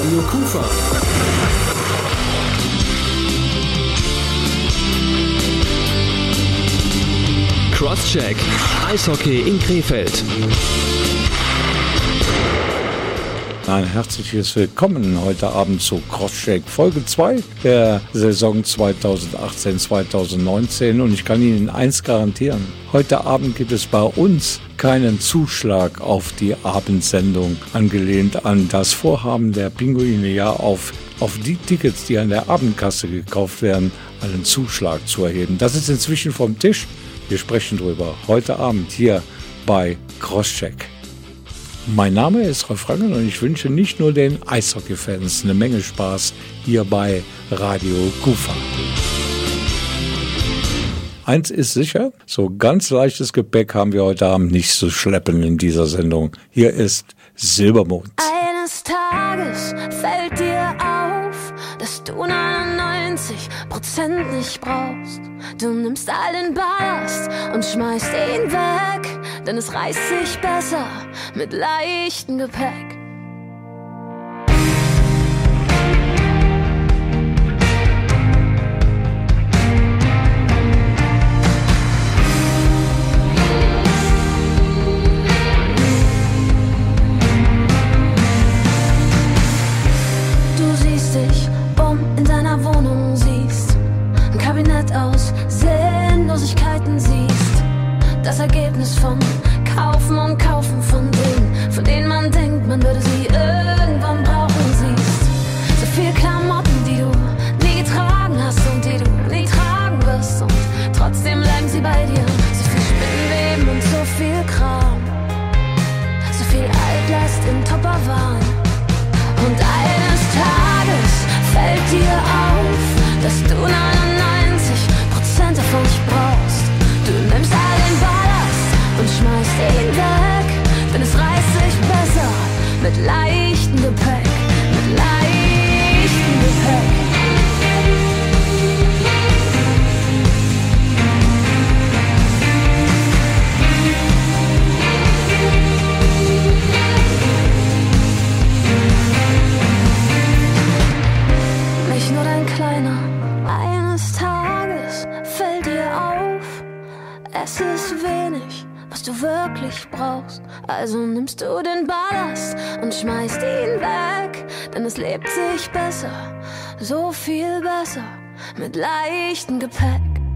Radio Kufa. Crosscheck, Eishockey in Krefeld. Ein herzliches Willkommen heute Abend zu Crosscheck Folge 2 der Saison 2018-2019 und ich kann Ihnen eins garantieren, heute Abend gibt es bei uns keinen Zuschlag auf die Abendsendung, angelehnt an das Vorhaben der Pinguine, ja auf die Tickets, die an der Abendkasse gekauft werden, einen Zuschlag zu erheben. Das ist inzwischen vom Tisch, wir sprechen drüber heute Abend hier bei Crosscheck. Mein Name ist Rolf Rangel und ich wünsche nicht nur den Eishockey-Fans eine Menge Spaß hier bei Radio Kufa. Eins ist sicher, so ganz leichtes Gepäck haben wir heute Abend nicht zu schleppen in dieser Sendung. Hier ist Silbermond. Eines Tages fällt dir auf, dass du 99% nicht brauchst. Du nimmst all den Ballast und schmeißt ihn weg, denn es reißt sich besser mit leichtem Gepäck. Du siehst dich in deiner Wohnung, siehst ein Kabinett aus Sinnlosigkeiten, siehst das Ergebnis von Kaufen und Kaufen von denen man denkt, man würde sie irgendwann brauchen, siehst so viel Klamotten, die du nie getragen hast und die du nie tragen wirst und trotzdem bleiben sie bei dir, so viel Spinnweben und so viel Kram, so viel Altlast im Tupperwaren und eines Tages fällt dir auf, dass du 99% davon nicht brauchst. Du nimmst all den Ballast und schmeißt ihn weg, denn es reißt sich besser mit leichtem Gepäck, mit leichtem Gepäck. Nicht nur dein Kleiner, eines Tages fällt dir auf, es ist wenig, was du wirklich brauchst. Also nimmst du den Ballast und schmeißt ihn weg, denn es lebt sich besser, so viel besser, mit leichtem Gepäck.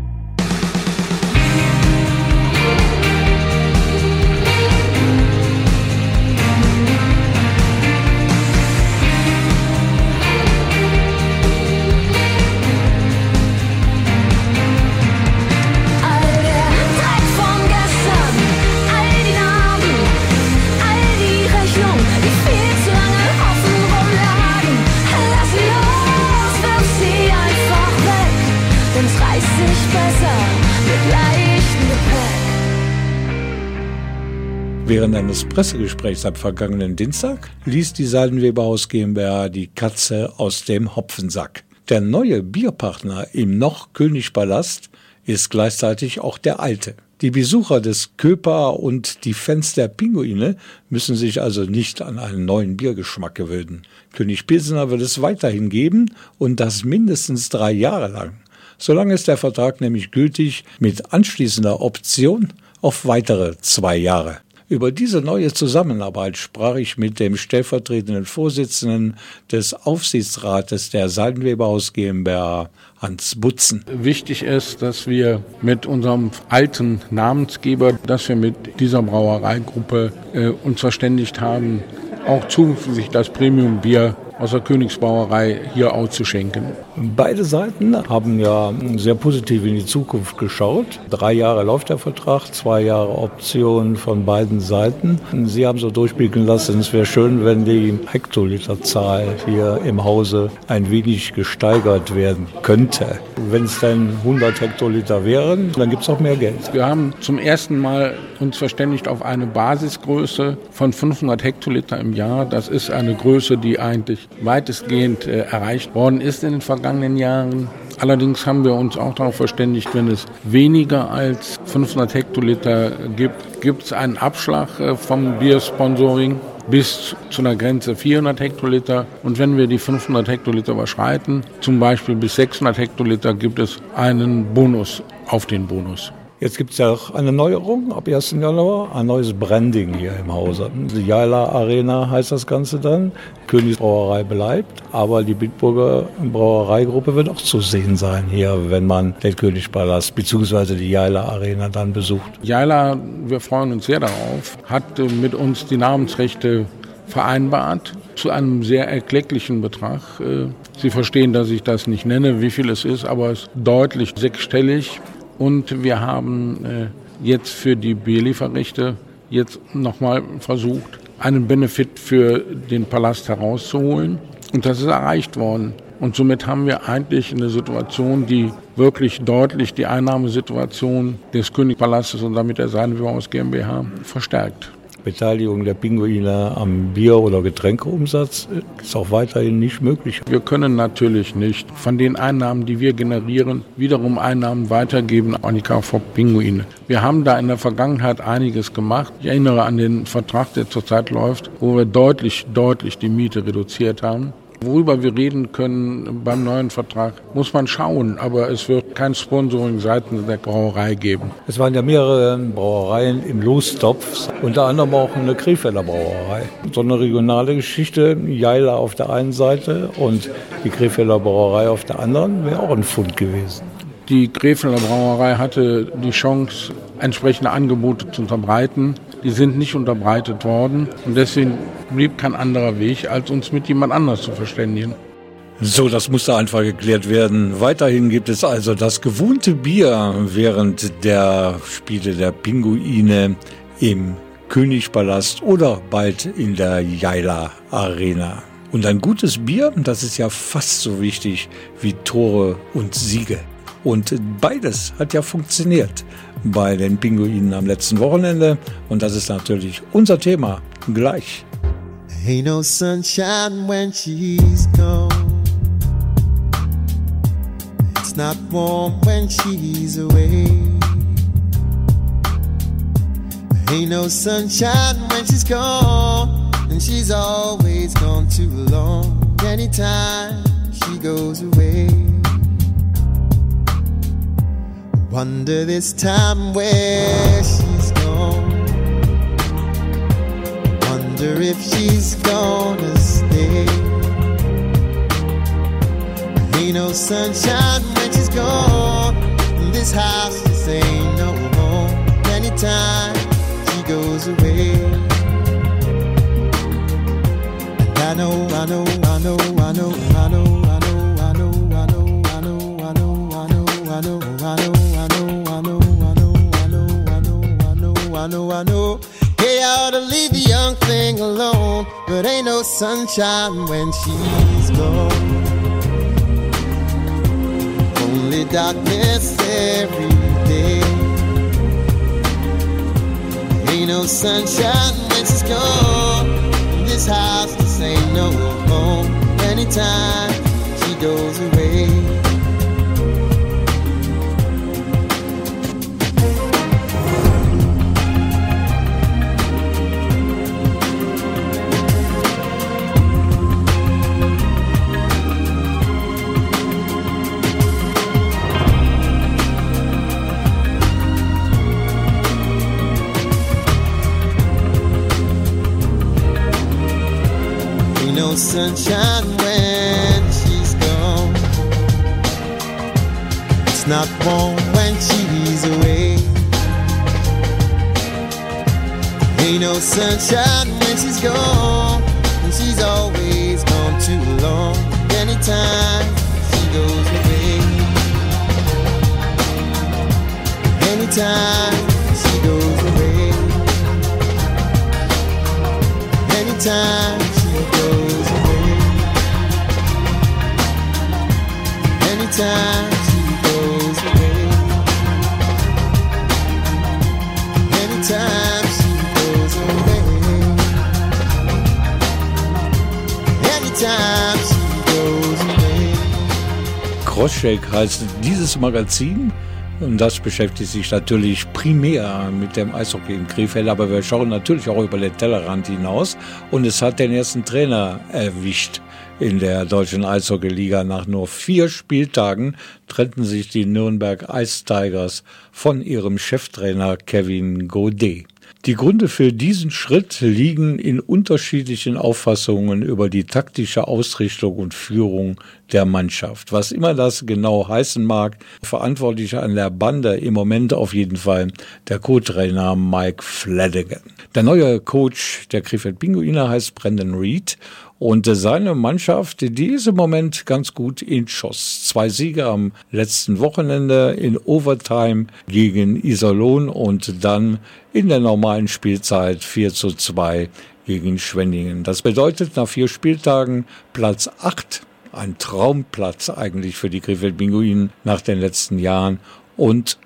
Während eines Pressegesprächs am vergangenen Dienstag ließ die Seidenweber GmbH die Katze aus dem Hopfensack. Der neue Bierpartner im Noch-Königpalast ist gleichzeitig auch der alte. Die Besucher des Köper und die Fans der Pinguine müssen sich also nicht an einen neuen Biergeschmack gewöhnen. König Pilsener wird es weiterhin geben und das mindestens 3 Jahre lang. Solange ist der Vertrag nämlich gültig mit anschließender Option auf weitere 2 Jahre. Über diese neue Zusammenarbeit sprach ich mit dem stellvertretenden Vorsitzenden des Aufsichtsrates der Seidenweber GmbH, Hans Butzen. Wichtig ist, dass wir mit unserem alten Namensgeber, dass wir mit dieser Brauereigruppe uns verständigt haben, auch zukünftig das Premium-Bier aus der Königsbrauerei hier auszuschenken. Beide Seiten haben ja sehr positiv in die Zukunft geschaut. 3 Jahre läuft der Vertrag, 2 Jahre Option von beiden Seiten. Sie haben so durchblicken lassen, es wäre schön, wenn die Hektoliterzahl hier im Hause ein wenig gesteigert werden könnte. Wenn es dann 100 Hektoliter wären, dann gibt es auch mehr Geld. Wir haben zum ersten Mal uns verständigt auf eine Basisgröße von 500 Hektoliter im Jahr. Das ist eine Größe, die eigentlich weitestgehend erreicht worden ist in den vergangenen Jahren. Allerdings haben wir uns auch darauf verständigt, wenn es weniger als 500 Hektoliter gibt, gibt es einen Abschlag vom Biersponsoring. bis zu einer Grenze 400 Hektoliter. Und wenn wir die 500 Hektoliter überschreiten, zum Beispiel bis 600 Hektoliter, gibt es einen Bonus auf den Bonus. Jetzt gibt es ja auch eine Neuerung ab 1. Januar, ein neues Branding hier im Hause. Die Jayla Arena heißt das Ganze dann. Königsbrauerei bleibt, aber die Bitburger Brauereigruppe wird auch zu sehen sein hier, wenn man den Königspalast bzw. die Jayla Arena dann besucht. Jayla, wir freuen uns sehr darauf, hat mit uns die Namensrechte vereinbart zu einem sehr erklecklichen Betrag. Sie verstehen, dass ich das nicht nenne, wie viel es ist, aber es ist deutlich sechsstellig. Und wir haben jetzt für die Bierlieferrechte jetzt nochmal versucht, einen Benefit für den Palast herauszuholen. Und das ist erreicht worden. Und somit haben wir eigentlich eine Situation, die wirklich deutlich die Einnahmesituation des Königspalastes und damit der Seidenweberhaus GmbH verstärkt. Beteiligung der Pinguine am Bier- oder Getränkeumsatz ist auch weiterhin nicht möglich. Wir können natürlich nicht von den Einnahmen, die wir generieren, wiederum Einnahmen weitergeben an die KV Pinguine. Wir haben da in der Vergangenheit einiges gemacht. Ich erinnere an den Vertrag, der zurzeit läuft, wo wir deutlich die Miete reduziert haben. Worüber wir reden können beim neuen Vertrag, muss man schauen, aber es wird kein Sponsoring seitens der Brauerei geben. Es waren ja mehrere Brauereien im Lostopf, unter anderem auch eine Krefelder Brauerei. So eine regionale Geschichte, Jayla auf der einen Seite und die Krefelder Brauerei auf der anderen, wäre auch ein Fund gewesen. Die Krefelder Brauerei hatte die Chance, entsprechende Angebote zu unterbreiten. Die sind nicht unterbreitet worden und deswegen blieb kein anderer Weg, als uns mit jemand anders zu verständigen. So, das musste einfach geklärt werden. Weiterhin gibt es also das gewohnte Bier während der Spiele der Pinguine im Königspalast oder bald in der Jayla Arena. Und ein gutes Bier, das ist ja fast so wichtig wie Tore und Siege. Und beides hat ja funktioniert bei den Pinguinen am letzten Wochenende. Und das ist natürlich unser Thema gleich. Ain't no sunshine when she's gone. It's not warm when she's away. Ain't no sunshine when she's gone. And she's always gone too long. Anytime she goes away. Wonder this time where she's gone. Wonder if she's gonna stay. Ain't no sunshine when she's gone. And this house just ain't no home. Anytime she goes away. And I know, I know, I know, I know, I know, I know, I know, I know, I know, I know, I know, I know, I know. I know, hey, I ought to leave the young thing alone, but ain't no sunshine when she's gone. Only darkness every day. Ain't no sunshine when she's gone. This house just ain't no home. Anytime she goes away. Sunshine when she's gone. It's not warm when she's away. Ain't no sunshine when she's gone. And she's always gone too long. Anytime she goes away. Anytime she goes away. Anytime she goes away. Anytime she goes away. Anytime she goes away. Anytime she goes away. Crosscheck heißt dieses Magazin, Und das beschäftigt sich natürlich primär mit dem Eishockey in Krefeld, aber wir schauen natürlich auch über den Tellerrand hinaus. Und es hat den ersten Trainer erwischt in der deutschen Eishockey-Liga. Nach nur 4 Spieltagen trennten sich die Nürnberg Ice Tigers von ihrem Cheftrainer Kevin Godet. Die Gründe für diesen Schritt liegen in unterschiedlichen Auffassungen über die taktische Ausrichtung und Führung der Mannschaft. Was immer das genau heißen mag, verantwortlich an der Bande im Moment auf jeden Fall der Co-Trainer Mike Flanagan. Der neue Coach der Krefeld Pinguine heißt Brendan Reed. Und seine Mannschaft, die ist im Moment ganz gut in Schuss. 2 Siege am letzten Wochenende in Overtime gegen Iserlohn und dann in der normalen Spielzeit 4:2 gegen Schwenningen. Das bedeutet nach 4 Spieltagen Platz 8, ein Traumplatz eigentlich für die Krefeld Pinguinen nach den letzten Jahren und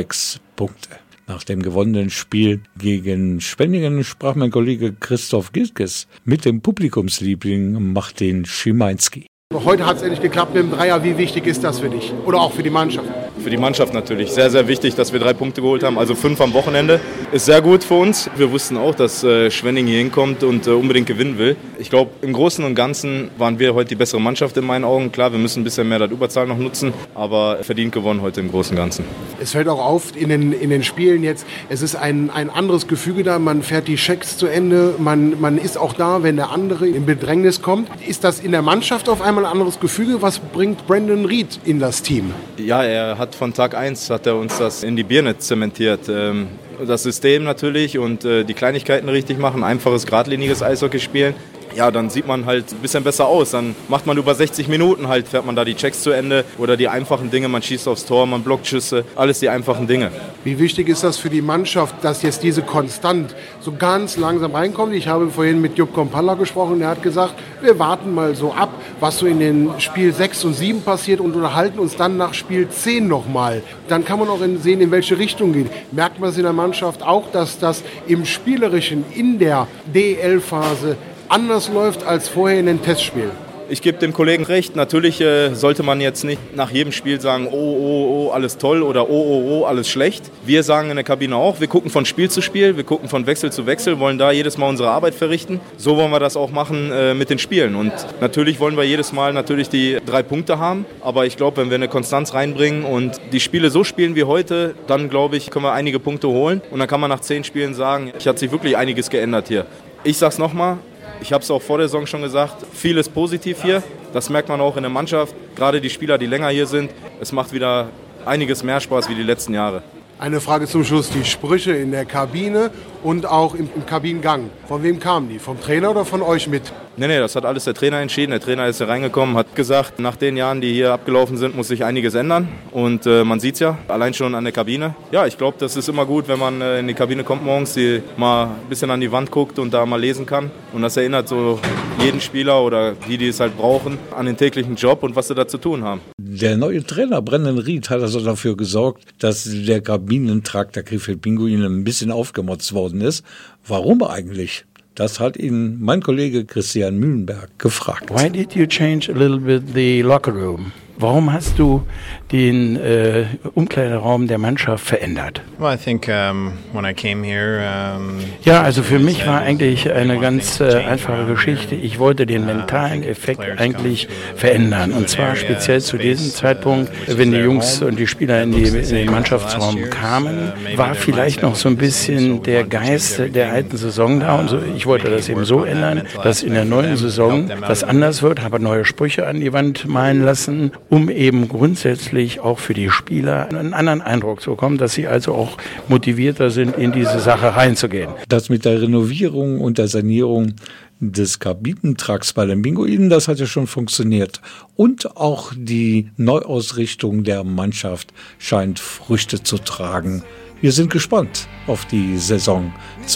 6 Punkte. Nach dem gewonnenen Spiel gegen Schwenningen sprach mein Kollege Christoph Gilkes mit dem Publikumsliebling Martin Schimanski. Heute hat es endlich geklappt mit dem Dreier. Wie wichtig ist das für dich? Oder auch für die Mannschaft? Für die Mannschaft natürlich sehr, sehr wichtig, dass wir 3 Punkte geholt haben. Also 5 am Wochenende. Ist sehr gut für uns. Wir wussten auch, dass Schwenningen hier hinkommt und unbedingt gewinnen will. Ich glaube, im Großen und Ganzen waren wir heute die bessere Mannschaft in meinen Augen. Klar, wir müssen ein bisschen mehr das Überzahl noch nutzen, aber verdient gewonnen heute im Großen und Ganzen. Es fällt auch auf in den Spielen jetzt, es ist ein anderes Gefüge da. Man fährt die Checks zu Ende. Man ist auch da, wenn der andere in Bedrängnis kommt. Ist das in der Mannschaft auf einmal ein anderes Gefüge? Was bringt Brendan Reed in das Team? Ja, er hat von Tag 1 hat er uns das in die Birne zementiert. Das System natürlich und die Kleinigkeiten richtig machen, einfaches, geradliniges Eishockey spielen. Ja, dann sieht man halt ein bisschen besser aus. Dann macht man über 60 Minuten halt, fährt man da die Checks zu Ende oder die einfachen Dinge, man schießt aufs Tor, man blockt Schüsse, alles die einfachen Dinge. Wie wichtig ist das für die Mannschaft, dass jetzt diese konstant so ganz langsam reinkommt? Ich habe vorhin mit Jupp Kompalla gesprochen, der hat gesagt, wir warten mal so ab, was so in den Spiel 6 und 7 passiert und unterhalten uns dann nach Spiel 10 nochmal. Dann kann man auch sehen, in welche Richtung geht. Merkt man es in der Mannschaft auch, dass das im Spielerischen in der DL-Phase anders läuft als vorher in den Testspielen? Ich gebe dem Kollegen recht, natürlich sollte man jetzt nicht nach jedem Spiel sagen, oh, alles toll oder oh, alles schlecht. Wir sagen in der Kabine auch, wir gucken von Spiel zu Spiel, wir gucken von Wechsel zu Wechsel, wollen da jedes Mal unsere Arbeit verrichten. So wollen wir das auch machen mit den Spielen. Und natürlich wollen wir jedes Mal natürlich die 3 Punkte haben, aber ich glaube, wenn wir eine Konstanz reinbringen und die Spiele so spielen wie heute, dann glaube ich, können wir einige Punkte holen. Und dann kann man nach 10 Spielen sagen, es hat sich wirklich einiges geändert hier. Ich sag's nochmal, ich habe es auch vor der Saison schon gesagt, vieles positiv hier. Das merkt man auch in der Mannschaft. Gerade die Spieler, die länger hier sind. Es macht wieder einiges mehr Spaß wie die letzten Jahre. Eine Frage zum Schluss. Die Sprüche in der Kabine und auch im Kabinengang. Von wem kamen die? Vom Trainer oder von euch mit? Nee, das hat alles der Trainer entschieden. Der Trainer ist hier reingekommen, hat gesagt, nach den Jahren, die hier abgelaufen sind, muss sich einiges ändern. Und man sieht es ja, allein schon an der Kabine. Ja, ich glaube, das ist immer gut, wenn man in die Kabine kommt morgens, die mal ein bisschen an die Wand guckt und da mal lesen kann. Und das erinnert so jeden Spieler oder die es halt brauchen, an den täglichen Job und was sie da zu tun haben. Der neue Trainer Brendan Reed hat also dafür gesorgt, dass der Kabinentrakt der Krefeld Pinguine ein bisschen aufgemotzt worden ist. Warum eigentlich? Das hat ihn mein Kollege Christian Mühlenberg gefragt. Why did you change a little bit the locker room? Warum hast du den Umkleideraum der Mannschaft verändert? Well, I think when I came here, ja, also für mich war eigentlich eine ganz einfache Geschichte. Ich wollte den mentalen Effekt eigentlich verändern. Und zwar speziell zu diesem Zeitpunkt, wenn die Jungs und die Spieler in den Mannschaftsraum kamen, war vielleicht noch so ein bisschen der Geist der alten Saison da. Und so, ich wollte das eben so ändern, dass in der neuen Saison das anders wird, habe neue Sprüche an die Wand malen lassen, um eben grundsätzlich auch für die Spieler einen anderen Eindruck zu bekommen, dass sie also auch motivierter sind, in diese Sache reinzugehen. Das mit der Renovierung und der Sanierung des Kabinentrakts bei den Pinguinen, das hat ja schon funktioniert. Und auch die Neuausrichtung der Mannschaft scheint Früchte zu tragen. Wir sind gespannt auf die Saison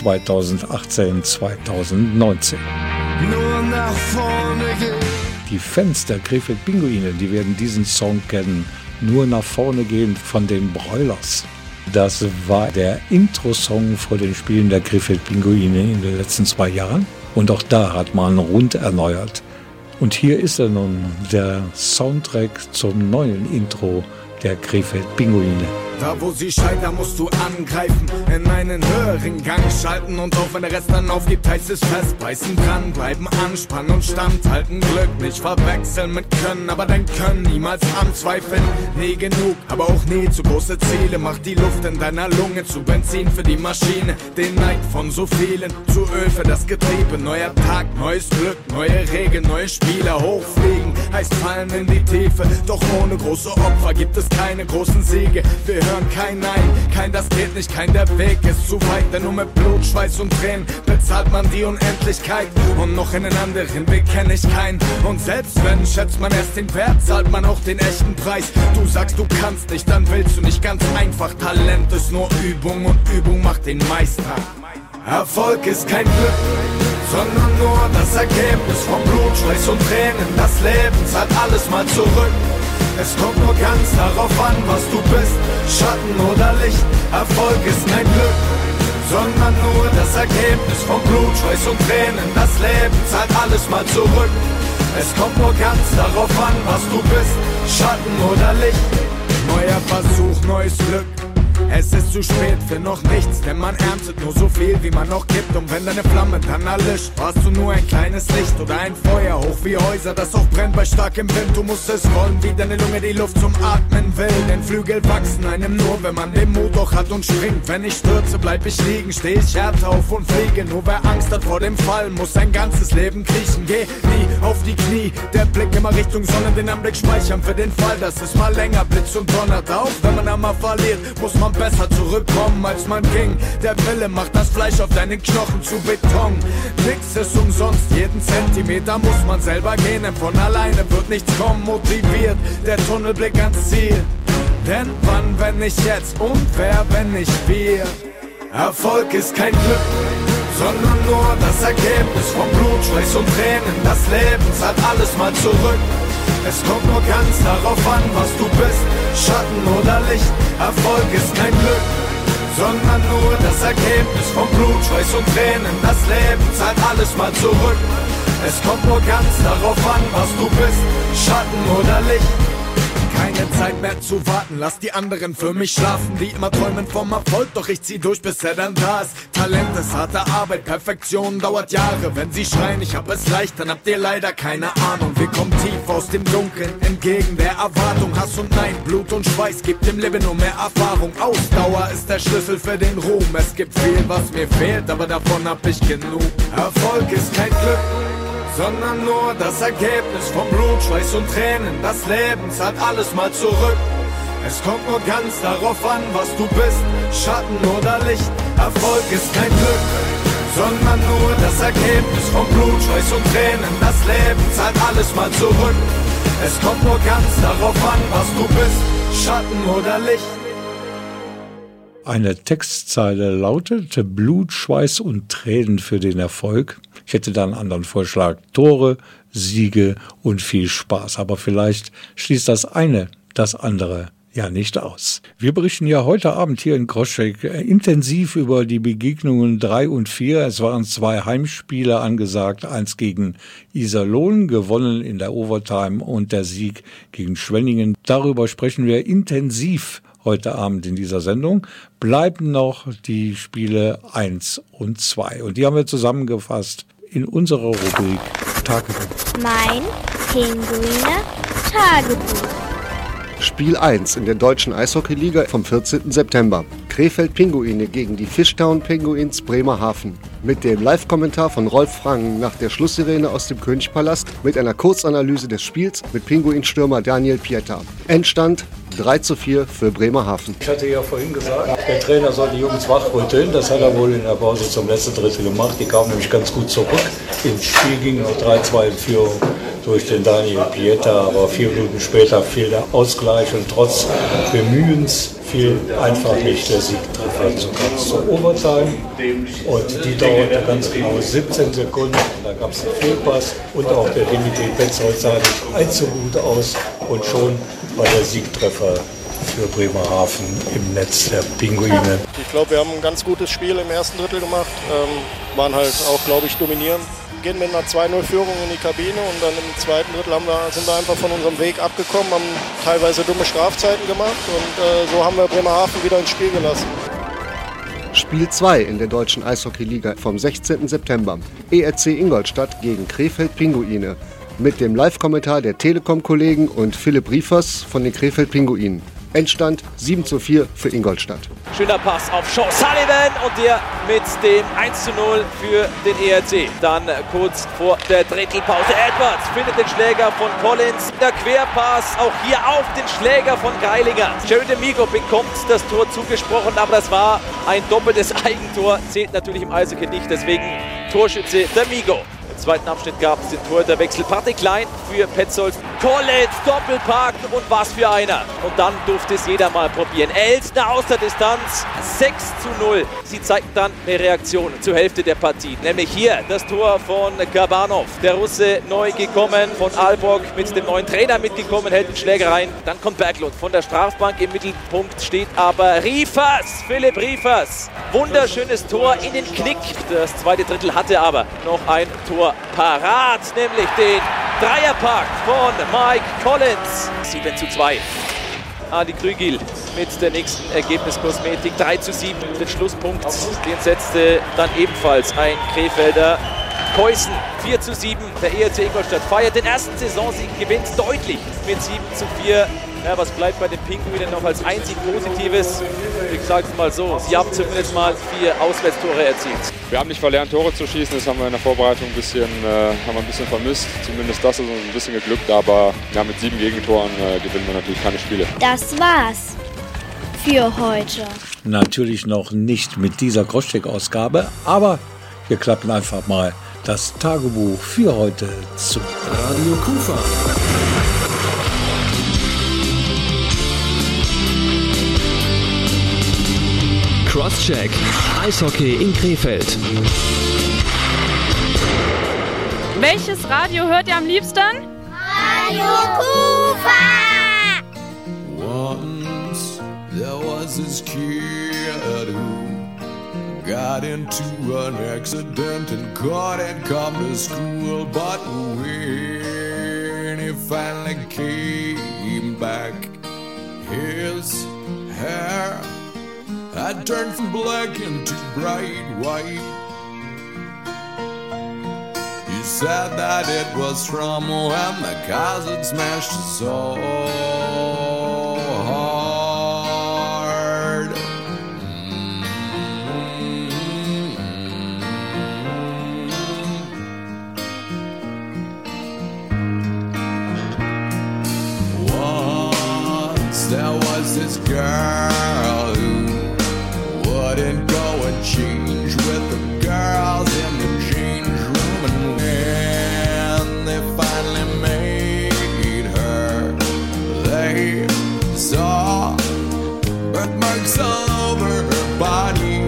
2018-2019. Nur nach vorne gehen. Die Fans der Krefeld Pinguine, die werden diesen Song kennen. Nur nach vorne gehen von den Broilers. Das war der Intro-Song vor den Spielen der Krefeld Pinguine in den letzten 2 Jahren. Und auch da hat man rund erneuert. Und hier ist er nun, der Soundtrack zum neuen Intro der Krefeld Pinguine. Da wo sie scheitern, musst du angreifen, in einen höheren Gang schalten. Und auch wenn der Rest dann aufgibt, heißt es festbeißen, dranbleiben, anspannen und standhalten. Glück nicht verwechseln mit Können, aber dein Können niemals anzweifeln. Nie genug, aber auch nie zu große Ziele. Mach die Luft in deiner Lunge zu Benzin für die Maschine. Den Neid von so vielen zu Öl für das Getriebe. Neuer Tag, neues Glück, neue Regeln, neue Spieler. Hochfliegen heißt fallen in die Tiefe. Doch ohne große Opfer gibt es keine großen Siege. Wir hören kein Nein, kein das geht nicht, kein der Weg ist zu weit. Denn nur mit Blut, Schweiß und Tränen bezahlt man die Unendlichkeit. Und noch einen anderen Weg kenn ich keinen. Und selbst wenn, schätzt man erst den Wert, zahlt man auch den echten Preis. Du sagst, du kannst nicht, dann willst du nicht ganz einfach. Talent ist nur Übung und Übung macht den Meister. Erfolg ist kein Glück, sondern nur das Ergebnis von Blut, Schweiß und Tränen. Das Leben zahlt alles mal zurück. Es kommt nur ganz darauf an, was du bist, Schatten oder Licht. Erfolg ist kein Glück, sondern nur das Ergebnis von Blut, Schweiß und Tränen. Das Leben zahlt alles mal zurück. Es kommt nur ganz darauf an, was du bist, Schatten oder Licht. Neuer Versuch, neues Glück. Es ist zu spät für noch nichts, denn man erntet nur so viel, wie man noch gibt. Und wenn deine Flamme dann erlischt, warst du nur ein kleines Licht oder ein Feuer hoch wie Häuser, das auch brennt bei starkem Wind. Du musst es wollen, wie deine Lunge die Luft zum Atmen will. Denn Flügel wachsen einem nur, wenn man den Mut auch hat und springt. Wenn ich stürze, bleib ich liegen, steh ich härter auf und fliege. Nur wer Angst hat vor dem Fall, muss sein ganzes Leben kriechen. Geh nie auf die Knie, der Blick immer Richtung Sonne, den Anblick speichern für den Fall, dass es mal länger blitzt und donnert. Auch wenn man einmal verliert, muss man besser zurückkommen, als man ging. Der Wille macht das Fleisch auf deinen Knochen zu Beton. Nix ist umsonst, jeden Zentimeter muss man selber gehen, denn von alleine wird nichts kommen. Motiviert, der Tunnelblick ans Ziel. Denn wann, wenn nicht jetzt, und wer, wenn nicht wir? Erfolg ist kein Glück, sondern nur das Ergebnis von Blut, Schweiß und Tränen. Das Leben zahlt alles mal zurück. Es kommt nur ganz darauf an, was du bist, Schatten oder Licht. Erfolg ist kein Glück, sondern nur das Ergebnis von Blut, Schweiß und Tränen. Das Leben zahlt alles mal zurück. Es kommt nur ganz darauf an, was du bist, Schatten oder Licht. Keine Zeit mehr zu warten, lass die anderen für mich schlafen, die immer träumen vom Erfolg, doch ich zieh durch, bis er dann da ist. Talent ist harte Arbeit, Perfektion dauert Jahre. Wenn sie schreien, ich hab es leicht, dann habt ihr leider keine Ahnung. Wir kommen tief aus dem Dunkeln, entgegen der Erwartung. Hass und Nein, Blut und Schweiß gibt dem Leben nur mehr Erfahrung. Ausdauer ist der Schlüssel für den Ruhm. Es gibt viel, was mir fehlt, aber davon hab ich genug. Erfolg ist kein Glück, sondern nur das Ergebnis von Blut, Schweiß und Tränen. Das Leben zahlt alles mal zurück. Es kommt nur ganz darauf an, was du bist, Schatten oder Licht. Erfolg ist kein Glück, sondern nur das Ergebnis von Blut, Schweiß und Tränen. Das Leben zahlt alles mal zurück. Es kommt nur ganz darauf an, was du bist, Schatten oder Licht. Eine Textzeile lautete Blut, Schweiß und Tränen für den Erfolg. Ich hätte da einen anderen Vorschlag. Tore, Siege und viel Spaß. Aber vielleicht schließt das eine das andere ja nicht aus. Wir berichten ja heute Abend hier in Crosscheck intensiv über die Begegnungen 3 und 4. Es waren 2 Heimspiele angesagt, 1 gegen Iserlohn, gewonnen in der Overtime, und der Sieg gegen Schwenningen. Darüber sprechen wir intensiv heute Abend in dieser Sendung. Bleiben noch die Spiele 1 und 2. Und die haben wir zusammengefasst in unserer Rubrik Tagebuch. Mein Pinguine Tagebuch. Spiel 1 in der deutschen Eishockeyliga vom 14. September. Krefeld Pinguine gegen die Fishtown Penguins Bremerhaven. Mit dem Live-Kommentar von Rolf Frangen nach der Schlusssirene aus dem Königspalast mit einer Kurzanalyse des Spiels mit Pinguinstürmer Daniel Pieter. Endstand 3:4 für Bremerhaven. Ich hatte ja vorhin gesagt, der Trainer soll die Jungs wachrütteln. Das hat er wohl in der Pause zum letzten Drittel gemacht. Die kamen nämlich ganz gut zurück. Ins Spiel ging noch 3:2 in Führung durch den Daniel Pieter, aber 4 Minuten später fiel der Ausgleich und trotz Bemühens fiel einfach nicht der Siegtreffer zur Overtime, und die dauerte ganz genau 17 Sekunden. Da gab es einen Fehlpass und auch der Dimitri Petzold sah nicht allzu gut aus, und schon war der Siegtreffer für Bremerhaven im Netz der Pinguine. Ich glaube, wir haben ein ganz gutes Spiel im ersten Drittel gemacht, waren halt auch, glaube ich, dominierend. gehen mit einer 2-0-Führung in die Kabine und dann im zweiten Drittel sind wir einfach von unserem Weg abgekommen, haben teilweise dumme Strafzeiten gemacht und so haben wir Bremerhaven wieder ins Spiel gelassen. Spiel 2 in der deutschen Eishockeyliga vom 16. September. ERC Ingolstadt gegen Krefeld Pinguine. Mit dem Live-Kommentar der Telekom-Kollegen und Philipp Riefers von den Krefeld Pinguinen. Endstand 7:4 für Ingolstadt. Schöner Pass auf Sean Sullivan und der mit dem 1:0 für den ERC. Dann kurz vor der Drittelpause. Edwards findet den Schläger von Collins. Der Querpass auch hier auf den Schläger von Greilinger. Jerry D'Amico bekommt das Tor zugesprochen, aber das war ein doppeltes Eigentor. Zählt natürlich im Eishockey nicht, deswegen Torschütze D'Amico. Im zweiten Abschnitt gab es den Torhüterwechsel. Patrick Klein für Petzold. Collins, Doppelpack und was für einer. Und dann durfte es jeder mal probieren. Elstner aus der Distanz, 6:0. Sie zeigten dann eine Reaktion zur Hälfte der Partie. Nämlich hier das Tor von Kabanov. Der Russe neu gekommen, von Aalborg mit dem neuen Trainer mitgekommen, hält den Schläger rein. Dann kommt Berglund von der Strafbank. Im Mittelpunkt steht aber Riefers, Philipp Riefers. Wunderschönes Tor in den Knick. Das zweite Drittel hatte aber noch ein Tor parat, nämlich den Dreierpack von Mike Collins. 7:2. Adi Krügil mit der nächsten Ergebniskosmetik. 3:7. Den Schlusspunkt, den setzte dann ebenfalls ein Krefelder. Keusen 4:7. Der ERC Ingolstadt feiert den ersten Saisonsieg, gewinnt deutlich mit 7:4. Ja, was bleibt bei den Pinguinen noch als einzig Positives? Ich sage es mal so, sie haben zumindest mal 4 Auswärtstore erzielt. Wir haben nicht verlernt, Tore zu schießen. Das haben wir in der Vorbereitung ein bisschen vermisst. Zumindest das ist uns ein bisschen geglückt. Aber ja, mit 7 Gegentoren gewinnen wir natürlich keine Spiele. Das war's für heute. Natürlich noch nicht mit dieser Crosscheck-Ausgabe, aber wir klappen einfach mal das Tagebuch für heute zu. Radio Kufa. Crosscheck, Eishockey in Krefeld. Welches Radio hört ihr am liebsten? Radio Kufa! Once there was this kid who got into an accident and couldn't come to school, but when he finally came back, his hair had turned from black into bright white. He said that it was from when the cars had smashed his soul hard. Once there was this girl who wouldn't go and change with the girls in the change room, and when they finally made her, they saw birthmarks all over her body.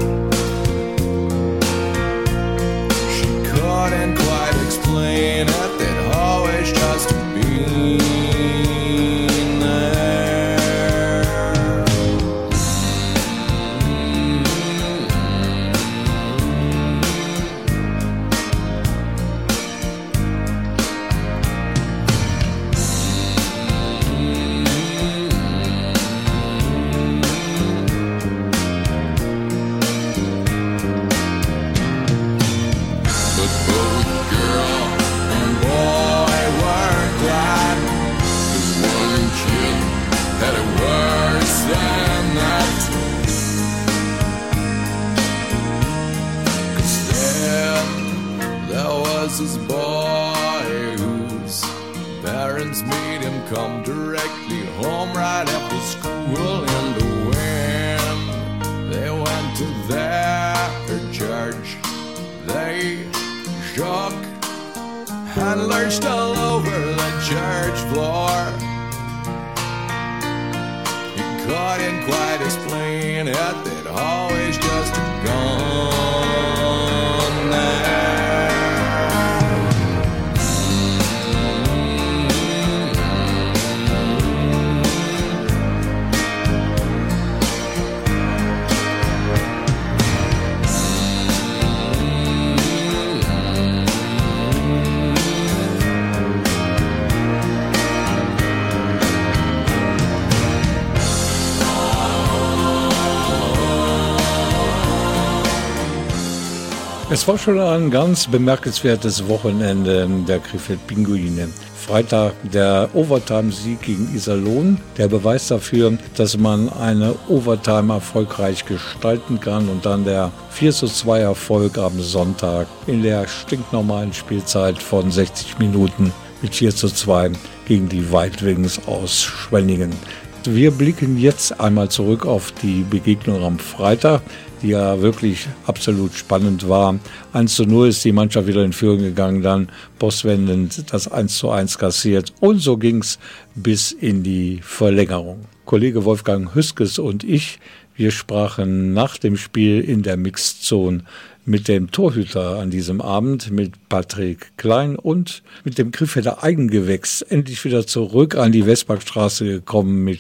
She couldn't quite explain it, they'd always just been there. This boy whose parents made him come directly home right after school, and when they went to their church, they shook and lurched all over the church floor. He couldn't quite explain it, they'd always just gone there. Es war schon ein ganz bemerkenswertes Wochenende der Krefeld Pinguine. Freitag der Overtime-Sieg gegen Iserlohn, der Beweis dafür, dass man eine Overtime erfolgreich gestalten kann, und dann der 4:2 Erfolg am Sonntag in der stinknormalen Spielzeit von 60 Minuten mit 4:2 gegen die Wildwings aus Schwenningen. Wir blicken jetzt einmal zurück auf die Begegnung am Freitag, die ja wirklich absolut spannend war. 1:0 ist die Mannschaft wieder in Führung gegangen, dann postwendend das 1:1 kassiert, und so ging's bis in die Verlängerung. Kollege Wolfgang Hüskes und ich, wir sprachen nach dem Spiel in der Mixzone mit dem Torhüter an diesem Abend, mit Patrick Klein, und mit dem Krefelder Eigengewächs endlich wieder zurück an die Westparkstraße gekommen mit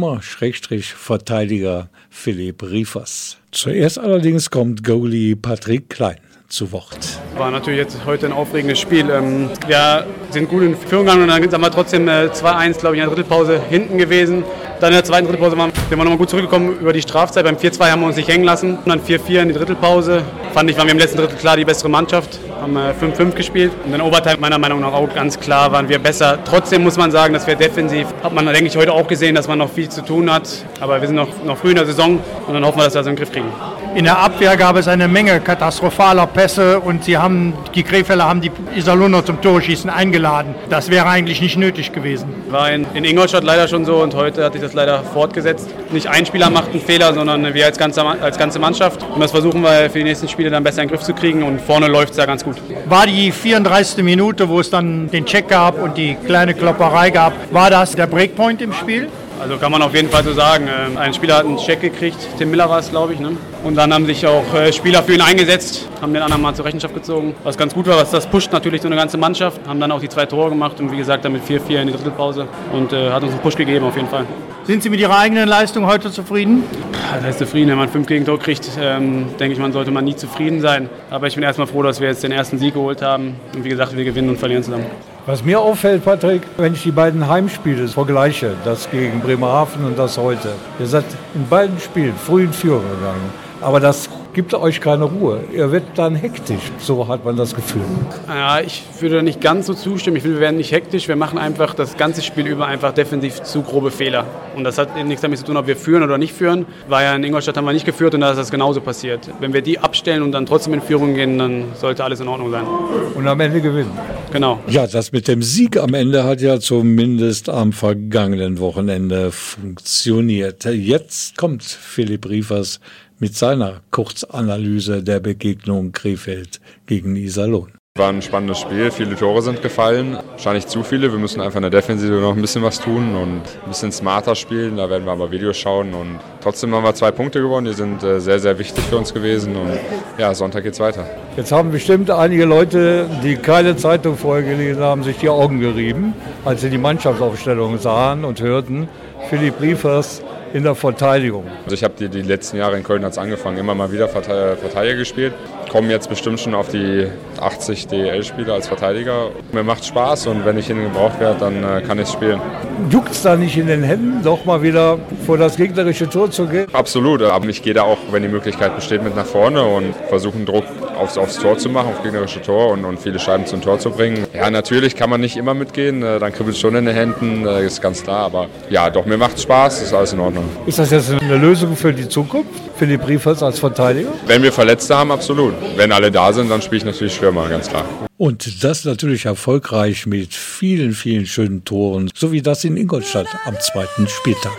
Stürmer/Verteidiger Philipp Riefers. Zuerst allerdings kommt Goalie Patrick Klein zu Wort. War natürlich jetzt heute ein aufregendes Spiel. Wir sind gut in Führung gegangen und dann sind wir trotzdem 2:1, glaube ich, in der Drittelpause hinten gewesen. Dann in der zweiten Drittelpause sind wir nochmal gut zurückgekommen über die Strafzeit. Beim 4:2 haben wir uns nicht hängen lassen. Und dann 4:4 in die Drittelpause. Fand ich, waren wir im letzten Drittel klar die bessere Mannschaft. Haben 5:5 gespielt. Und in Overtime meiner Meinung nach auch ganz klar waren wir besser. Trotzdem muss man sagen, dass wir defensiv, hat man denke ich heute auch gesehen, dass man noch viel zu tun hat. Aber wir sind noch früh in der Saison und dann hoffen wir, dass wir das in den Griff kriegen. In der Abwehr gab es eine Menge katastrophaler Pässe und die Krefelder haben die Iserlohner zum Torschießen eingeladen. Das wäre eigentlich nicht nötig gewesen. War in Ingolstadt leider schon so und heute hat sich das leider fortgesetzt. Nicht ein Spieler macht einen Fehler, sondern wir als ganze Mannschaft. Und das versuchen wir für die nächsten Spiele dann besser in den Griff zu kriegen und vorne läuft es ja ganz gut. War die 34. Minute, wo es dann den Check gab und die kleine Klopperei gab, war das der Breakpoint im Spiel? Also kann man auf jeden Fall so sagen. Ein Spieler hat einen Check gekriegt, Tim Miller war es, glaube ich. Ne? Und dann haben sich auch Spieler für ihn eingesetzt, haben den anderen mal zur Rechenschaft gezogen. Was ganz gut war, das pusht natürlich so eine ganze Mannschaft. Haben dann auch die 2 Tore gemacht und wie gesagt dann mit 4:4 in die Drittelpause. Und hat uns einen Push gegeben auf jeden Fall. Sind Sie mit Ihrer eigenen Leistung heute zufrieden? Das heißt zufrieden, wenn man 5 Gegentore kriegt, denke ich, sollte man nie zufrieden sein. Aber ich bin erstmal froh, dass wir jetzt den ersten Sieg geholt haben. Und wie gesagt, wir gewinnen und verlieren zusammen. Was mir auffällt, Patrick, wenn ich die beiden Heimspiele vergleiche, das gegen Bremerhaven und das heute, ihr seid in beiden Spielen früh in Führung gegangen. Aber das gibt euch keine Ruhe. Ihr werdet dann hektisch, so hat man das Gefühl. Ja, ich würde nicht ganz so zustimmen. Ich finde, wir werden nicht hektisch. Wir machen einfach das ganze Spiel über einfach defensiv zu grobe Fehler. Und das hat nichts damit zu tun, ob wir führen oder nicht führen. Weil ja in Ingolstadt haben wir nicht geführt und da ist das genauso passiert. Wenn wir die abstellen und dann trotzdem in Führung gehen, dann sollte alles in Ordnung sein. Und am Ende gewinnen. Genau. Ja, das mit dem Sieg am Ende hat ja zumindest am vergangenen Wochenende funktioniert. Jetzt kommt Philipp Riefers mit seiner Kurzanalyse der Begegnung Krefeld gegen Iserlohn. War ein spannendes Spiel, viele Tore sind gefallen, wahrscheinlich zu viele. Wir müssen einfach in der Defensive noch ein bisschen was tun und ein bisschen smarter spielen. Da werden wir aber Videos schauen und trotzdem haben wir 2 Punkte gewonnen. Die sind sehr, sehr wichtig für uns gewesen und ja, Sonntag geht's weiter. Jetzt haben bestimmt einige Leute, die keine Zeitung vorher gelesen haben, sich die Augen gerieben, als sie die Mannschaftsaufstellung sahen und hörten, Philipp Riefers in der Verteidigung. Also ich habe die letzten Jahre in Köln hat's angefangen, immer mal wieder Verteidiger gespielt. Komme jetzt bestimmt schon auf die 80 DEL-Spieler als Verteidiger. Mir macht Spaß und wenn ich hin gebraucht werde, dann kann ich spielen. Juckt es da nicht in den Händen, doch mal wieder vor das gegnerische Tor zu gehen? Absolut, aber ich gehe da auch, wenn die Möglichkeit besteht, mit nach vorne und versuche einen Druck aufs Tor zu machen, aufs gegnerische Tor und viele Scheiben zum Tor zu bringen. Ja, natürlich kann man nicht immer mitgehen, dann kribbelt es schon in den Händen, ist ganz klar. Aber ja, doch, mir macht es Spaß, ist alles in Ordnung. Ist das jetzt eine Lösung für die Zukunft, Philipp Riefers als Verteidiger? Wenn wir Verletzte haben, absolut. Wenn alle da sind, dann spiele ich natürlich Stürmer, ganz klar. Und das natürlich erfolgreich mit vielen, vielen schönen Toren, so wie das in Ingolstadt am 2. Spieltag.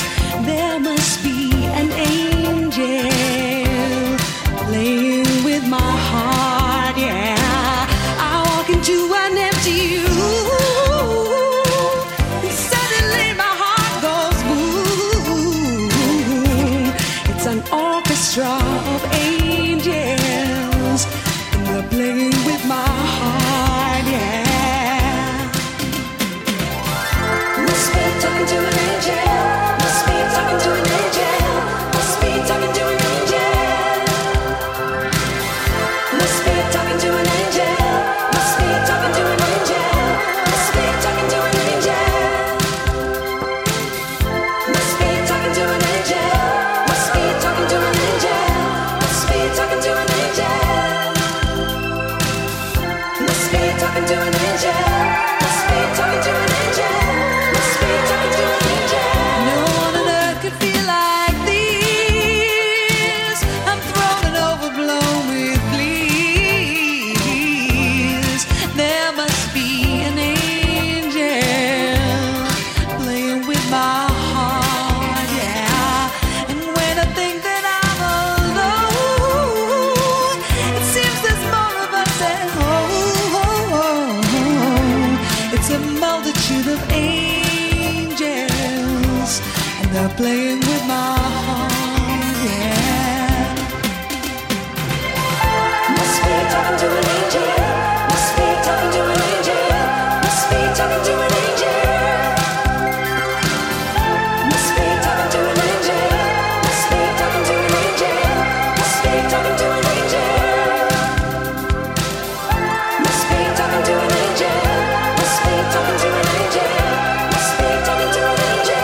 With band of angels, and they're playing with my heart, yeah. Must be talking to an angel. Must be talking to an angel. Must be talking to an angel. Must be talking to an angel. Must be talking to an angel. Must be talking to an angel. Must be talking to an angel. Must be talking to an angel. Must be talking to an angel.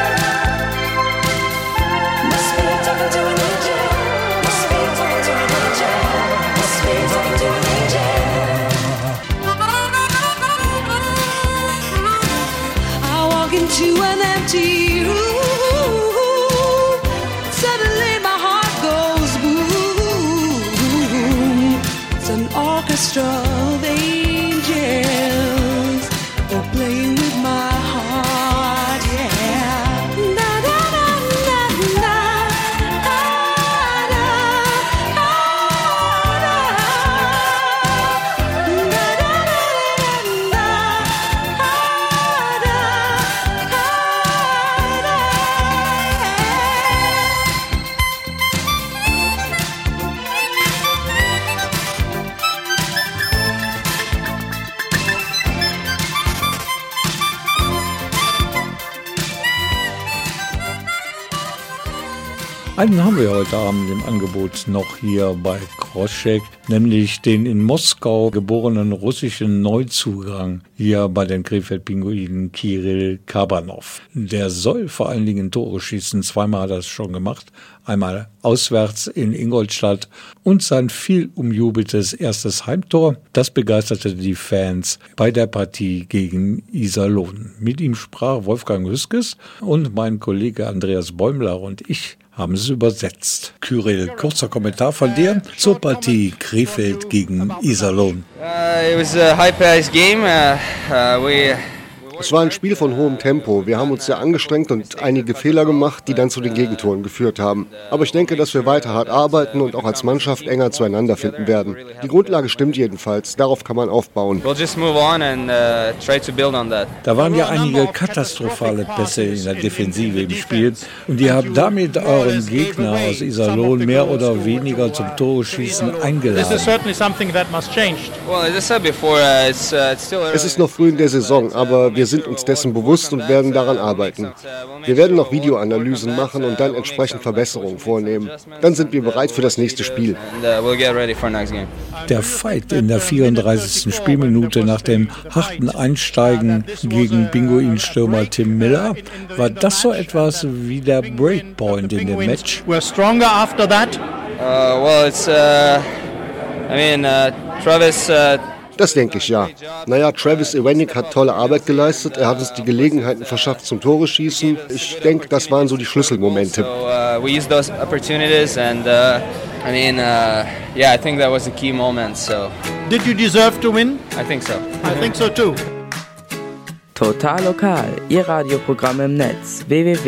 Must be talking to an angel. Must be talking to an angel. Must be talking to an angel. I walk into an empty room. Suddenly my heart goes boom. It's an orchestra of angels, all playing with my heart, yeah. Na na na na na. Einen haben wir heute Abend im Angebot noch hier bei Crosscheck, nämlich den in Moskau geborenen russischen Neuzugang hier bei den Krefeld-Pinguinen, Kirill Kabanov. Der soll vor allen Dingen Tore schießen, zweimal hat er es schon gemacht, einmal auswärts in Ingolstadt und sein viel umjubeltes erstes Heimtor, das begeisterte die Fans bei der Partie gegen Iserlohn. Mit ihm sprach Wolfgang Hüskes und mein Kollege Andreas Bäumler und ich haben es übersetzt. Kyrill, kurzer Kommentar von dir zur Partie Krefeld gegen Iserlohn. It was a high-paced game. Es war ein Spiel von hohem Tempo. Wir haben uns sehr angestrengt und einige Fehler gemacht, die dann zu den Gegentoren geführt haben. Aber ich denke, dass wir weiter hart arbeiten und auch als Mannschaft enger zueinander finden werden. Die Grundlage stimmt jedenfalls. Darauf kann man aufbauen. We'll just move on and try to build on that. Da waren ja einige katastrophale Pässe in der Defensive im Spiel und ihr habt damit euren Gegner aus Iserlohn mehr oder weniger zum Tore-Schießen eingeladen. Es ist noch früh in der Saison, aber wir sind uns dessen bewusst und werden daran arbeiten. Wir werden noch Videoanalysen machen und dann entsprechend Verbesserungen vornehmen. Dann sind wir bereit für das nächste Spiel. Der Fight in der 34. Spielminute nach dem harten Einsteigen gegen Pinguin-Stürmer Tim Miller, war das so etwas wie der Breakpoint in dem Match? We're stronger after that. Travis. Das denke ich, ja. Naja, Travis Iwanek hat tolle Arbeit geleistet. Er hat uns die Gelegenheiten verschafft zum Tore schießen. Ich denke, das waren so die Schlüsselmomente. We used those opportunities and I think that was the key moment. So. Did you deserve to win? I think so. I think so too. Total Lokal, Ihr Radioprogramm im Netz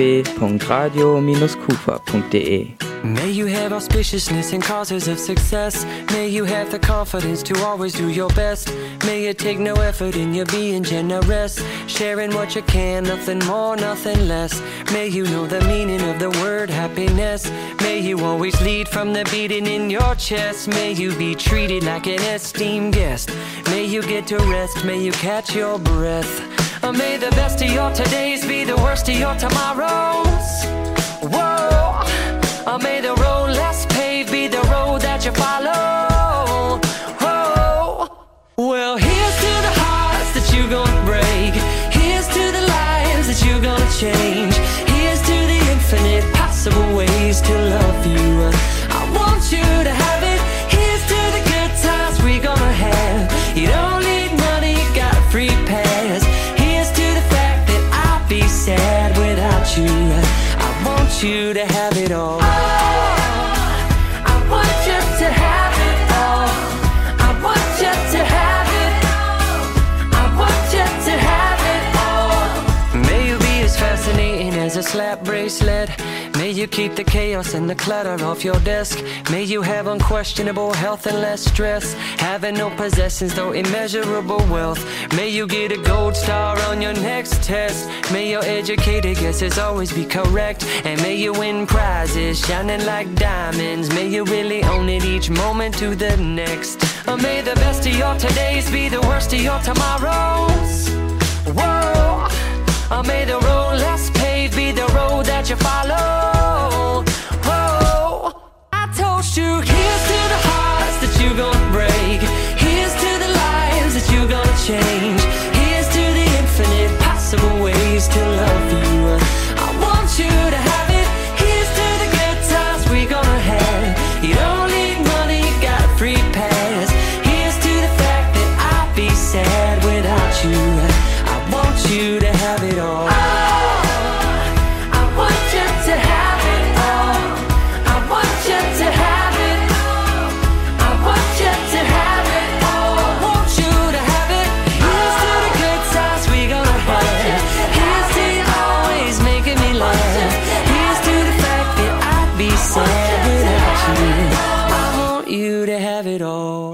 www.radio-kufa.de. May you have auspiciousness and causes of success. May you have the confidence to always do your best. May you take no effort in your being generous, sharing what you can, nothing more, nothing less. May you know the meaning of the word happiness. May you always lead from the beating in your chest. May you be treated like an esteemed guest. May you get to rest, may you catch your breath. May the best of your todays be the worst of your tomorrows. Whoa. May the road less paved be the road that you follow. Oh. Well, here's to the hearts that you're gonna break. Here's to the lives that you're gonna change. Here's to the infinite possible ways to love you. I want you to have it. Here's to the good times we're gonna have. You don't need money, you got a free pass. Here's to the fact that I'll be sad without you. I want you to have it all. slap bracelet. May you keep the chaos and the clutter off your desk. May you have unquestionable health and less stress. Having no possessions, though immeasurable wealth. May you get a gold star on your next test. May your educated guesses always be correct. And may you win prizes shining like diamonds. May you really own it each moment to the next. Or may the best of your todays be the worst of your tomorrows. Whoa. Or may the road less paved be the road that you follow. Whoa. I told you, here's to the hearts that you're gonna break. Here's to the lives that you're gonna change. Here's to the infinite possible ways to love you. I want you to have it. Here's to the good times we're gonna have. You don't need money, you got a free pass. Here's to the fact that I'd be sad without you. I want you to have it all. I want you to have it all. I want you to have it. I want you to have it all. I want you to have it. Here's to the good times we gonna have. Here's to you always making me laugh. Here's to the fact that I'd be sad without you. I want you to have it all.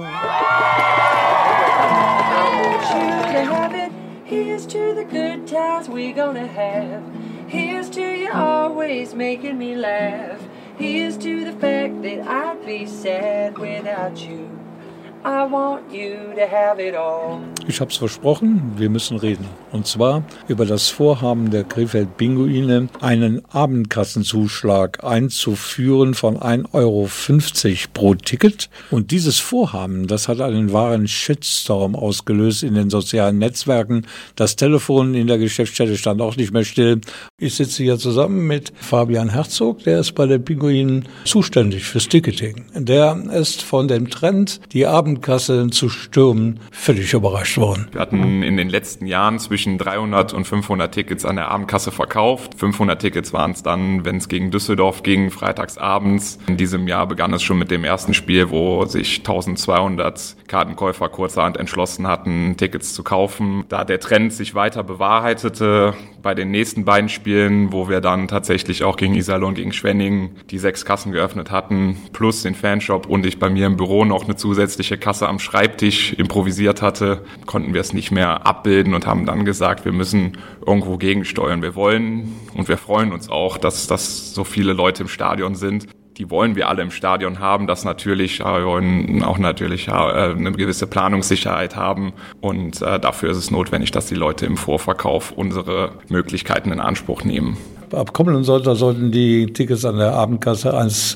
Here's to the good times we gonna have. Here's to you always making me laugh. Here's to the fact that I'd be sad without you. I want you to have it all. Ich hab's versprochen, wir müssen reden. Und zwar über das Vorhaben der Krefeld Pinguine, einen Abendkassenzuschlag einzuführen von 1,50 € pro Ticket. Und dieses Vorhaben, das hat einen wahren Shitstorm ausgelöst in den sozialen Netzwerken. Das Telefon in der Geschäftsstelle stand auch nicht mehr still. Ich sitze hier zusammen mit Fabian Herzog, der ist bei den Pinguinen zuständig fürs Ticketing. Der ist von dem Trend, die Abendkasse zu stürmen, völlig überrascht worden. Wir hatten in den letzten Jahren zwischen 300 und 500 Tickets an der Abendkasse verkauft. 500 Tickets waren es dann, wenn es gegen Düsseldorf ging, freitags abends. In diesem Jahr begann es schon mit dem ersten Spiel, wo sich 1200 Kartenkäufer kurzerhand entschlossen hatten, Tickets zu kaufen. Da der Trend sich weiter bewahrheitete, bei den nächsten beiden Spielen, wo wir dann tatsächlich auch gegen Iserlohn, gegen Schwenningen die 6 Kassen geöffnet hatten, plus den Fanshop und ich bei mir im Büro noch eine zusätzliche Kasse am Schreibtisch improvisiert hatte, konnten wir es nicht mehr abbilden und haben dann gesagt, wir müssen irgendwo gegensteuern. Wir wollen und wir freuen uns auch, dass so viele Leute im Stadion sind. Die wollen wir alle im Stadion haben, das natürlich, wir wollen auch natürlich eine gewisse Planungssicherheit haben und dafür ist es notwendig, dass die Leute im Vorverkauf unsere Möglichkeiten in Anspruch nehmen. Ab kommenden Sonntag sollten die Tickets an der Abendkasse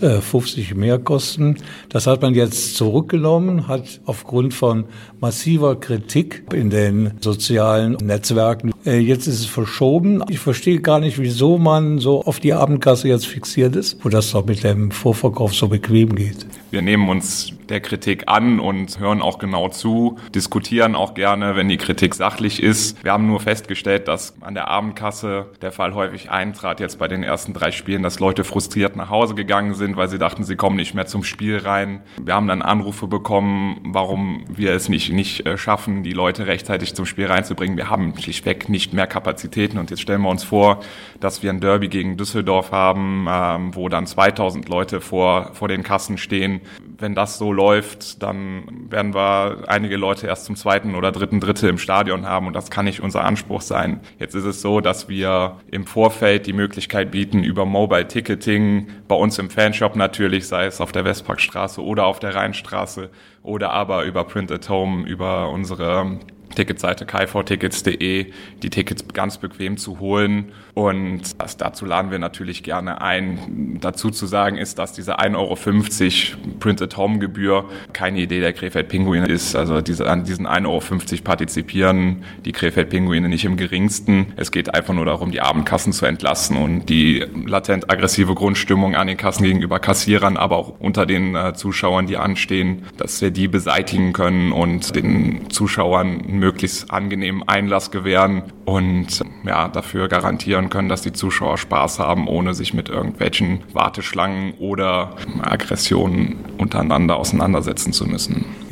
1,50 mehr kosten. Das hat man jetzt zurückgenommen, hat aufgrund von massiver Kritik in den sozialen Netzwerken. Jetzt ist es verschoben. Ich verstehe gar nicht, wieso man so auf die Abendkasse jetzt fixiert ist, wo das doch mit dem Vorverkauf so bequem geht. Wir nehmen uns der Kritik an und hören auch genau zu, diskutieren auch gerne, wenn die Kritik sachlich ist. Wir haben nur festgestellt, dass an der Abendkasse der Fall häufig eintrat, jetzt bei den ersten 3 Spielen, dass Leute frustriert nach Hause gegangen sind, weil sie dachten, sie kommen nicht mehr zum Spiel rein. Wir haben dann Anrufe bekommen, warum wir es nicht schaffen, die Leute rechtzeitig zum Spiel reinzubringen. Wir haben schlichtweg nicht mehr Kapazitäten und jetzt stellen wir uns vor, dass wir ein Derby gegen Düsseldorf haben, wo dann 2000 Leute vor den Kassen stehen. Wenn das so läuft, dann werden wir einige Leute erst zum 2. oder 3. Drittel im Stadion haben und das kann nicht unser Anspruch sein. Jetzt ist es so, dass wir im Vorfeld die Möglichkeit bieten, über Mobile Ticketing, bei uns im Fanshop natürlich, sei es auf der Westparkstraße oder auf der Rheinstraße oder aber über Print at Home, über unsere Ticketseite kvtickets.de, die Tickets ganz bequem zu holen und dazu laden wir natürlich gerne ein. Dazu zu sagen ist, dass diese 1,50 € Print-at-Home-Gebühr keine Idee der Krefeld-Pinguine ist. Also an diesen 1,50 € partizipieren die Krefeld-Pinguine nicht im geringsten. Es geht einfach nur darum, die Abendkassen zu entlasten und die latent aggressive Grundstimmung an den Kassen gegenüber Kassierern, aber auch unter den Zuschauern, die anstehen, dass wir die beseitigen können und den Zuschauern möglichst angenehmen Einlass gewähren und dafür garantieren können, dass die Zuschauer Spaß haben, ohne sich mit irgendwelchen Warteschlangen oder Aggressionen untereinander auseinandersetzen zu müssen.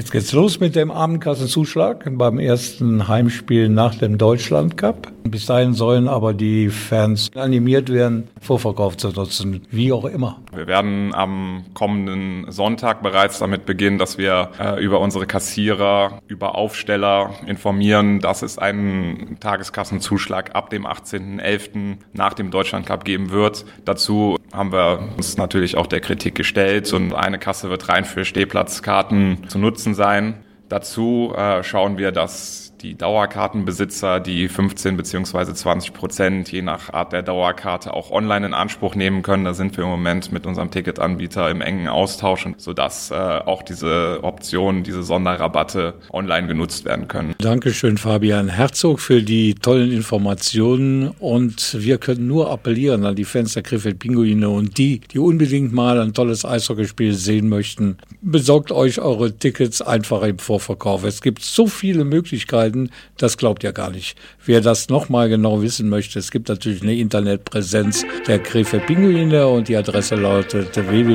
Jetzt geht's los mit dem Abendkassenzuschlag beim ersten Heimspiel nach dem Deutschlandcup. Bis dahin sollen aber die Fans animiert werden, Vorverkauf zu nutzen, wie auch immer. Wir werden am kommenden Sonntag bereits damit beginnen, dass wir über unsere Kassierer, über Aufsteller informieren, dass es einen Tageskassenzuschlag ab dem 18.11. nach dem Deutschlandcup geben wird. Dazu haben wir uns natürlich auch der Kritik gestellt und eine Kasse wird rein für Stehplatzkarten zu nutzen sein. Dazu schauen wir, dass die Dauerkartenbesitzer die 15 bzw. 20% je nach Art der Dauerkarte auch online in Anspruch nehmen können. Da sind wir im Moment mit unserem Ticketanbieter im engen Austausch, sodass auch diese Optionen, diese Sonderrabatte online genutzt werden können. Dankeschön, Fabian Herzog, für die tollen Informationen. Und wir können nur appellieren an die Fans der Krefeld-Pinguine und die unbedingt mal ein tolles Eishockeyspiel sehen möchten. Besorgt euch eure Tickets einfach im Vorverkauf. Es gibt so viele Möglichkeiten, das glaubt ihr gar nicht. Wer das nochmal genau wissen möchte, es gibt natürlich eine Internetpräsenz der Krefeld-Pinguine und die Adresse lautet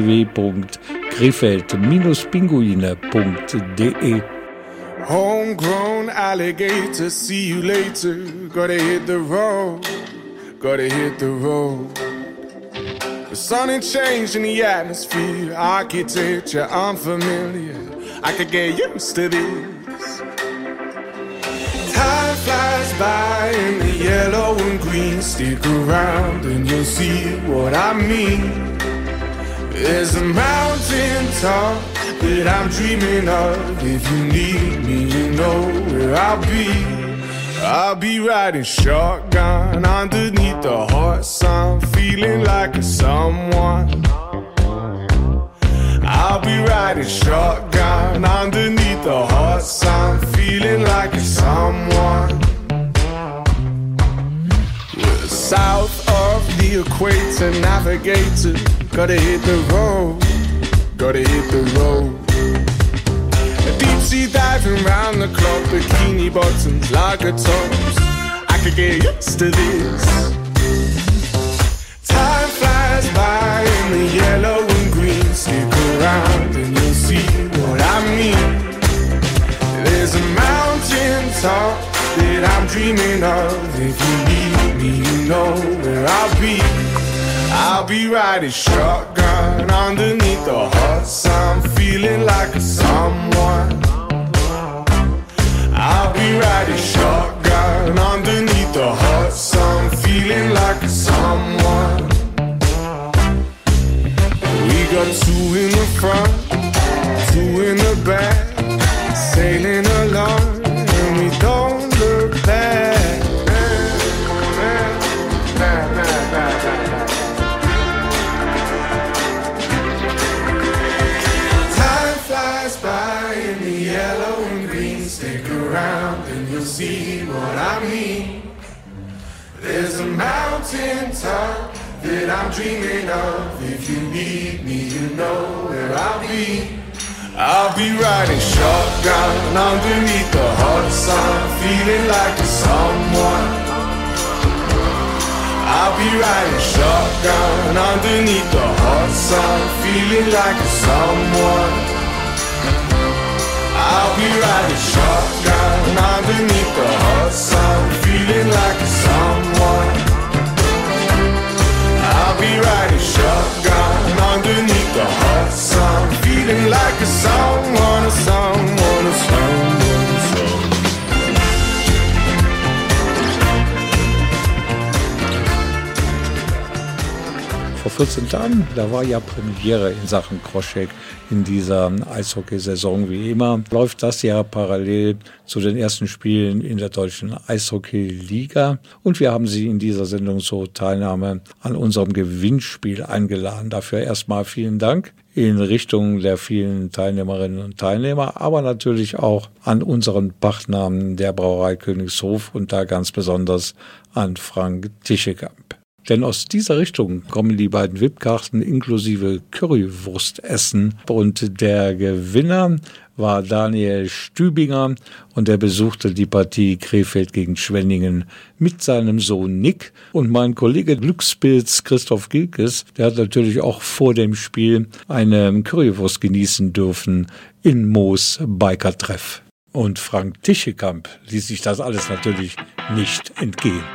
www.krefeld-pinguine.de. Homegrown alligator, see you later. Gotta hit the road, gotta hit the road. The sun ain't changed in the atmosphere, architecture unfamiliar. I could get used to this. Time flies by in the yellow and green. Stick around and you'll see what I mean. There's a mountain top that I'm dreaming of. If you need me, you know where I'll be. I'll be riding shotgun underneath the hot sun, feeling like a someone. I'll be riding shotgun underneath the hot sun, feeling like a someone. We're south of the equator, navigator. Gotta hit the road, gotta hit the road. Deep sea diving round the clock, bikini bottoms, lager tops. I could get used to this. Time flies by in the yellow and green. Stick around and you'll see what I mean. There's a mountain top that I'm dreaming of. If you need me, you know where I'll be. I'll be riding shotgun underneath the hot sun, feeling like a someone. I'll be riding shotgun underneath the hot sun, feeling like a someone. We got two in the front, two in the back, sailing along and we don't look back. And you'll see what I mean. There's a mountain top that I'm dreaming of. If you need me, you know where I'll be. I'll be riding shotgun underneath the hot sun, feeling like a someone. I'll be riding shotgun underneath the hot sun, feeling like a someone. I'll be riding shotgun underneath the hot sun, feeling like a someone. I'll be riding shotgun underneath the hot sun, feeling like a someone, a someone, a someone, a someone. Vor 14 Tagen, da war ja Premiere in Sachen Crosscheck in dieser Eishockeysaison. Wie immer läuft das ja parallel zu den ersten Spielen in der deutschen Eishockeyliga. Und wir haben Sie in dieser Sendung zur Teilnahme an unserem Gewinnspiel eingeladen. Dafür erstmal vielen Dank in Richtung der vielen Teilnehmerinnen und Teilnehmer, aber natürlich auch an unseren Partnern der Brauerei Königshof und da ganz besonders an Frank Tischekamp. Denn aus dieser Richtung kommen die beiden VIP-Karten inklusive Currywurstessen. Und der Gewinner war Daniel Stübinger und er besuchte die Partie Krefeld gegen Schwenningen mit seinem Sohn Nick. Und mein Kollege Glückspilz Christoph Gilkes, der hat natürlich auch vor dem Spiel eine Currywurst genießen dürfen in Moos Biker-Treff. Und Frank Tischekamp ließ sich das alles natürlich nicht entgehen.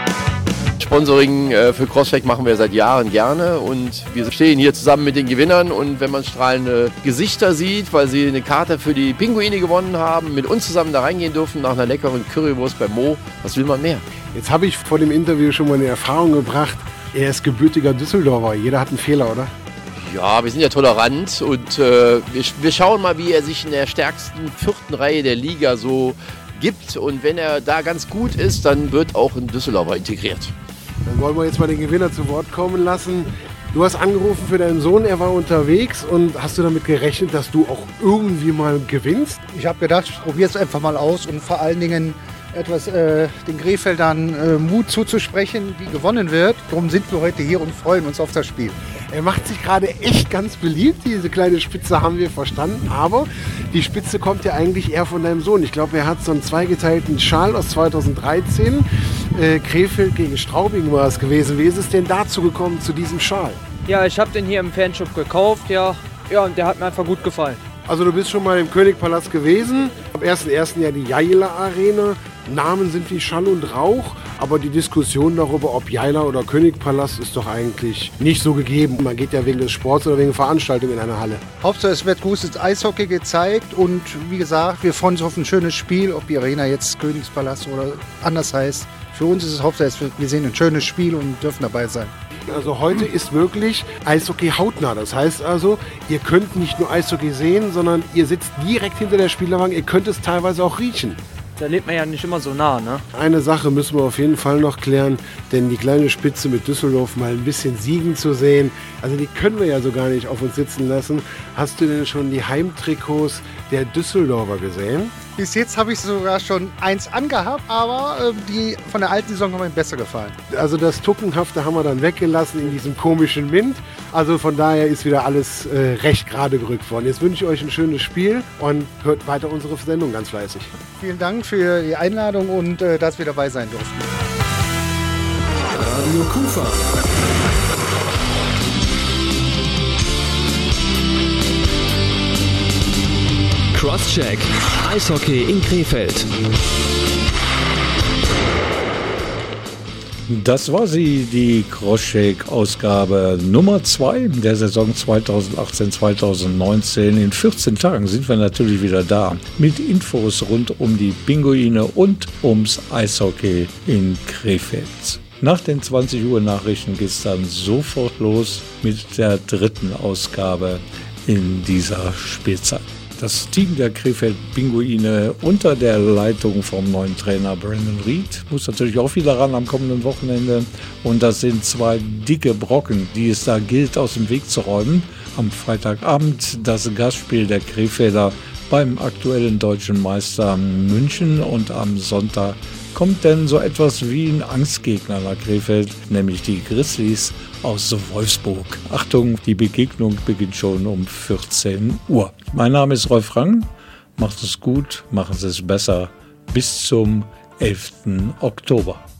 Sponsoring für Crosscheck machen wir seit Jahren gerne und wir stehen hier zusammen mit den Gewinnern und wenn man strahlende Gesichter sieht, weil sie eine Karte für die Pinguine gewonnen haben, mit uns zusammen da reingehen dürfen nach einer leckeren Currywurst bei Mo, was will man mehr? Jetzt habe ich vor dem Interview schon mal eine Erfahrung gebracht, er ist gebürtiger Düsseldorfer, jeder hat einen Fehler, oder? Ja, wir sind ja tolerant und wir schauen mal, wie er sich in der stärksten 4. Reihe der Liga so gibt und wenn er da ganz gut ist, dann wird auch ein Düsseldorfer integriert. Dann wollen wir jetzt mal den Gewinner zu Wort kommen lassen. Du hast angerufen für deinen Sohn, er war unterwegs und hast du damit gerechnet, dass du auch irgendwie mal gewinnst? Ich habe gedacht, ich probiere es einfach mal aus und vor allen Dingen etwas den Krefeldern Mut zuzusprechen, wie gewonnen wird. Darum sind wir heute hier und freuen uns auf das Spiel. Er macht sich gerade echt ganz beliebt, diese kleine Spitze haben wir verstanden, aber die Spitze kommt ja eigentlich eher von deinem Sohn. Ich glaube, er hat so einen zweigeteilten Schal aus 2013, Krefeld gegen Straubing war es gewesen. Wie ist es denn dazu gekommen, zu diesem Schal? Ja, ich habe den hier im Fanshop gekauft, ja, und der hat mir einfach gut gefallen. Also du bist schon mal im Königpalast gewesen, am 1.1. ja die Jaila Arena. Namen sind wie Schall und Rauch, aber die Diskussion darüber, ob Jaila oder Königpalast, ist doch eigentlich nicht so gegeben. Man geht ja wegen des Sports oder wegen Veranstaltungen in eine Halle. Hauptsache es wird gutes Eishockey gezeigt und wie gesagt, wir freuen uns auf ein schönes Spiel, ob die Arena jetzt Königspalast oder anders heißt. Für uns ist es Hauptsache, wir sehen ein schönes Spiel und dürfen dabei sein. Also heute ist wirklich Eishockey hautnah. Das heißt also, ihr könnt nicht nur Eishockey sehen, sondern ihr sitzt direkt hinter der Spielerbank. Ihr könnt es teilweise auch riechen. Da lebt man ja nicht immer so nah, ne? Eine Sache müssen wir auf jeden Fall noch klären, denn die kleine Spitze mit Düsseldorf mal ein bisschen siegen zu sehen, also die können wir ja so gar nicht auf uns sitzen lassen. Hast du denn schon die Heimtrikots der Düsseldorfer gesehen? Bis jetzt habe ich sogar schon eins angehabt, aber die von der alten Saison haben mir besser gefallen. Also das Tuckenhafte haben wir dann weggelassen in diesem komischen Mint. Also von daher ist wieder alles recht gerade gerückt worden. Jetzt wünsche ich euch ein schönes Spiel und hört weiter unsere Sendung ganz fleißig. Vielen Dank für die Einladung und dass wir dabei sein durften. Radio Kufa. Crosscheck, Eishockey in Krefeld. Das war sie, die Crosscheck-Ausgabe Nummer 2 der Saison 2018-2019. In 14 Tagen sind wir natürlich wieder da mit Infos rund um die Pinguine und ums Eishockey in Krefeld. Nach den 20 Uhr Nachrichten geht es dann sofort los mit der 3. Ausgabe in dieser Spielzeit. Das Team der Krefeld-Pinguine unter der Leitung vom neuen Trainer Brandon Reed muss natürlich auch wieder ran am kommenden Wochenende. Und das sind 2 dicke Brocken, die es da gilt, aus dem Weg zu räumen. Am Freitagabend das Gastspiel der Krefelder beim aktuellen deutschen Meister München. Und am Sonntag kommt denn so etwas wie ein Angstgegner nach Krefeld, nämlich die Grizzlies aus Wolfsburg. Achtung, die Begegnung beginnt schon um 14 Uhr. Mein Name ist Rolf Rang. Macht es gut, machen Sie es besser. Bis zum 11. Oktober.